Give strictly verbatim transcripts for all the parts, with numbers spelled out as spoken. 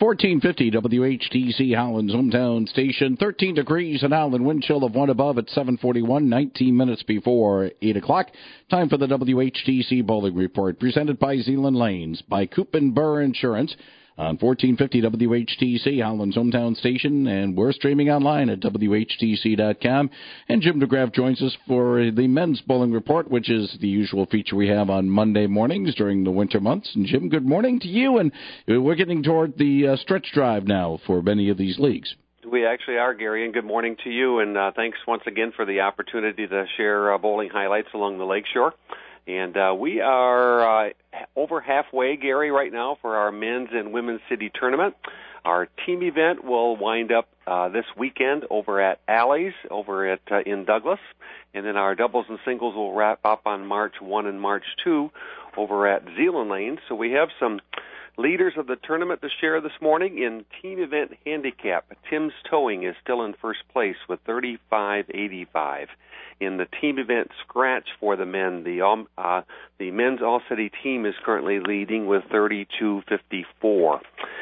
fourteen fifty W H T C, Howland's hometown station. thirteen degrees in Howland, wind chill of one above at seven forty-one, nineteen minutes before eight o'clock. Time for the W H T C Bowling Report, presented by Zeeland Lanes, by Coop and Burr Insurance, on fourteen fifty W H T C, Howland's hometown station, and we're streaming online at W H T C dot com. And Jim DeGraff joins us for the Men's Bowling Report, which is the usual feature we have on Monday mornings during the winter months. And Jim, good morning to you, and we're getting toward the uh, stretch drive now for many of these leagues. We actually are, Gary, and good morning to you, and uh, thanks once again for the opportunity to share uh, bowling highlights along the lakeshore. And uh, we are uh, over halfway, Gary, right now for our men's and women's city tournament. Our team event will wind up uh, this weekend over at Alley's over at uh, in Douglas. And then our doubles and singles will wrap up on March first and March second over at Zeeland Lanes. So we have some leaders of the tournament to share this morning. In team event handicap, Tim's Towing is still in first place with thirty-five eighty-five. In the team event scratch for the men, the um, uh, the men's all-city team is currently leading with thirty-two fifty-four.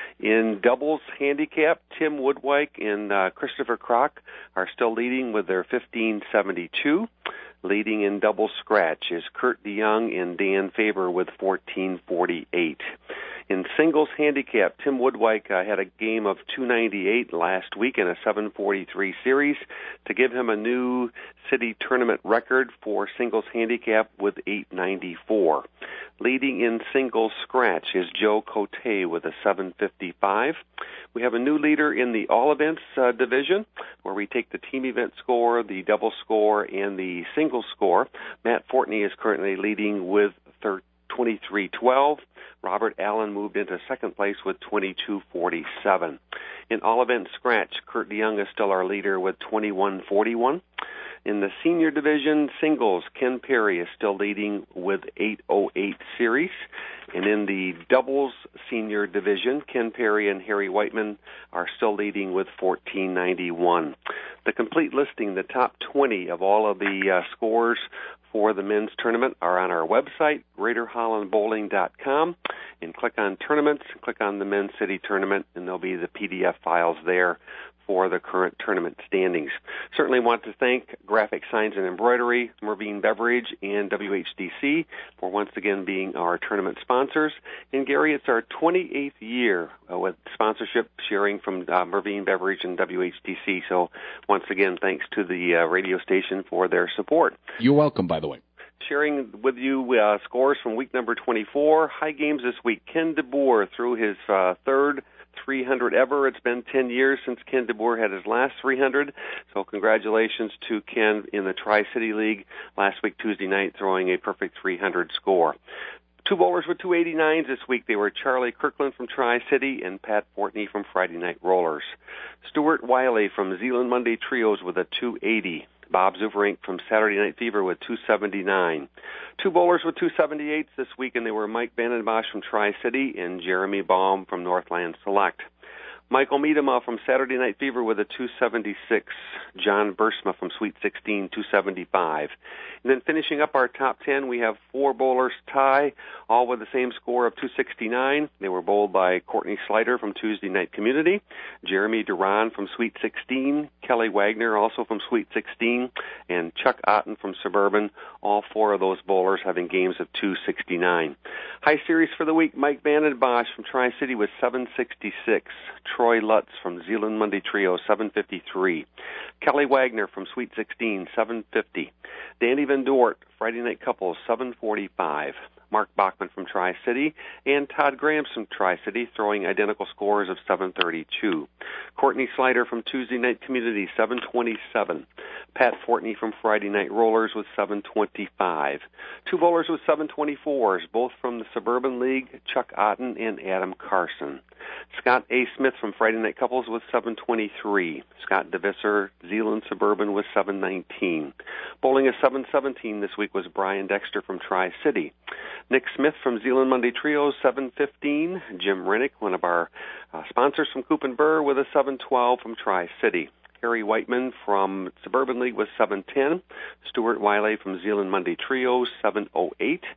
In doubles handicap, Tim Woodwike and uh, Christopher Kroc are still leading with their fifteen seventy-two. Leading in double scratch is Kurt DeYoung and Dan Faber with fourteen forty-eight. In singles handicap, Tim Woodwike uh, had a game of two ninety-eight last week in a seven forty-three series to give him a new city tournament record for singles handicap with eight ninety-four. Leading in singles scratch is Joe Cote with a seven fifty-five. We have a new leader in the all events uh, division where we take the team event score, the double score, and the single score. Matt Fortney is currently leading with twenty-three twelve. Robert Allen moved into second place with twenty-two forty-seven. In all events scratch, Kurt DeYoung is still our leader with twenty-one forty-one. In the senior division singles, Ken Perry is still leading with eight oh eight series. And in the doubles senior division, Ken Perry and Harry Whiteman are still leading with fourteen ninety-one. The complete listing, the top twenty of all of the uh, scores for the men's tournament are on our website, greater holland bowling dot com, and click on tournaments, click on the men's city tournament, and there'll be the P D F files there for the current tournament standings. Certainly want to thank Graphic Signs and Embroidery, Mervine Beverage, and W H D C for once again being our tournament sponsors. And Gary, it's our twenty-eighth year uh, with sponsorship sharing from uh, Mervine Beverage and W H D C. So once again, thanks to the uh, radio station for their support. You're welcome, by the way. Sharing with you uh, scores from week number twenty-four. High games this week. Ken DeBoer threw his uh, third three hundred ever. It's been ten years since Ken DeBoer had his last three hundred. So congratulations to Ken in the Tri-City League last week, Tuesday night, throwing a perfect three hundred score. Two bowlers with two eighty-nines this week. They were Charlie Kirkland from Tri-City and Pat Fortney from Friday Night Rollers. Stuart Wiley from Zeeland Monday Trios with a two eighty. Bob Zuverink from Saturday Night Fever with two seventy-nine. Two bowlers with two seventy-eights this week, and they were Mike Vandenbosch from Tri-City and Jeremy Baum from Northland Select. Michael Miedema from Saturday Night Fever with a two seventy-six. John Bursma from Sweet sixteen, two seventy-five. And then finishing up our top ten, we have four bowlers tie, all with the same score of two sixty-nine. They were bowled by Courtney Slider from Tuesday Night Community, Jeremy Duran from Sweet sixteen, Kelly Wagner also from Sweet sixteen, and Chuck Otten from Suburban, all four of those bowlers having games of two sixty-nine. High series for the week, Mike Vandenbosch from Tri-City with seven sixty-six. Troy Lutz from Zeeland Monday Trio, seven fifty-three. Kelly Wagner from Sweet sixteen, seven fifty. Danny Van Dort, Friday Night Couples, seven forty-five. Mark Bachman from Tri-City, and Todd Graham from Tri-City, throwing identical scores of seven thirty-two. Courtney Slider from Tuesday Night Community, seven twenty-seven. Pat Fortney from Friday Night Rollers with seven twenty-five. Two bowlers with seven twenty-fours, both from the Suburban League, Chuck Otten and Adam Carson. Scott A. Smith from Friday Night Couples with seven twenty-three. Scott DeVisser, Zeeland Suburban with seven nineteen. Bowling a seven seventeen this week was Brian Dexter from Tri-City. Nick Smith from Zeeland Monday Trio, seven fifteen. Jim Rennick, one of our uh, sponsors from Coop and Burr, with a seven twelve from Tri-City. Harry Whiteman from Suburban League with seven ten. Stuart Wiley from Zeeland Monday Trio, seven oh eight.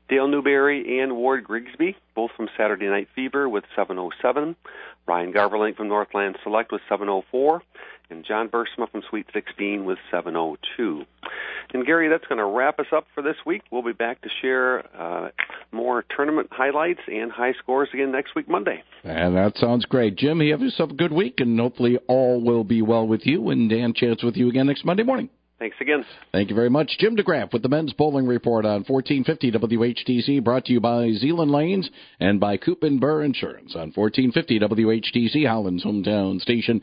Dale Newberry and Ward Grigsby, both from Saturday Night Fever with seven oh seven. Ryan Garverlink from Northland Select with seven oh four. And John Bursma from Sweet sixteen with seven oh two. And Gary, that's going to wrap us up for this week. We'll be back to share uh, more tournament highlights and high scores again next week, Monday. And that sounds great. Jim, you have yourself a good week, and hopefully all will be well with you. And Dan, chats with you again next Monday morning. Thanks again. Thank you very much. Jim DeGraff with the Men's Bowling Report on fourteen fifty W H T C, brought to you by Zeeland Lanes and by Coop and Burr Insurance on fourteen fifty W H T C, Howland's hometown station.